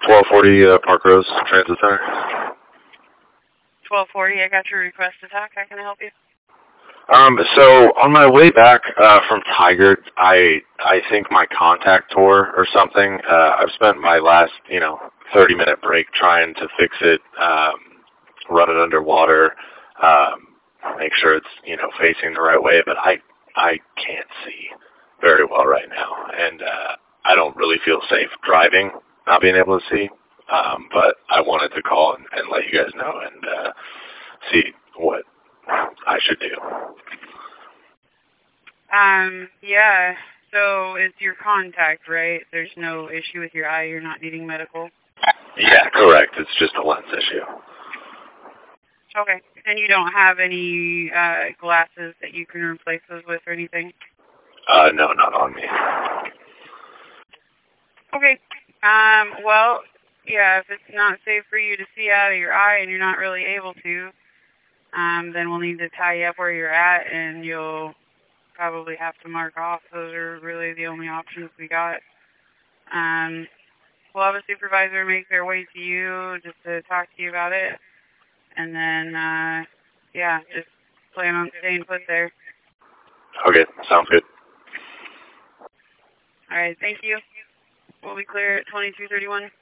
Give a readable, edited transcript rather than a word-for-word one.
1240 Park Rose Transit Center. 1240, I got your request to talk. How can I help you? So on my way back from Tigard, I think my contact tore or something. I've spent my last 30-minute break trying to fix it, run it underwater, make sure it's facing the right way, but I can't see very well right now, and I don't really feel safe driving, not being able to see. But I wanted to call and let you guys know and see what I should do. Yeah, so it's your contact, right? There's no issue with your eye, you're not needing medical? Yeah, correct. It's just a lens issue. Okay, and you don't have any glasses that you can replace those with or anything? No, not on me. Okay, well, yeah, if it's not safe for you to see out of your eye and you're not really able to, then we'll need to tie you up where you're at, and you'll probably have to mark off. Those are really the only options we got. We'll have a supervisor make their way to you just to talk to you about it, and then, yeah, just plan on staying put there. Okay, sounds good. All right, thank you. We'll be clear at 2231.